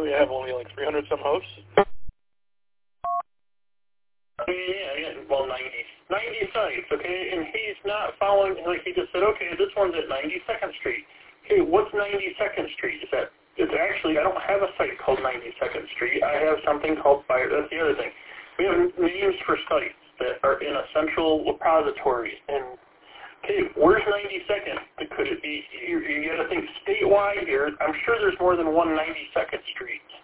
we have only like 300 some hosts. Yeah, well, 90 sites, okay, and he's not following, like he just said, okay, this one's at 92nd Street. Okay, what's 92nd Street? It's actually, I don't have a site called 92nd Street. I have something called Fire, that's the other thing. We have names for sites that are in a central repository, and, okay, where's 92nd? Could it be, you got to think statewide here, I'm sure there's more than one 92nd Street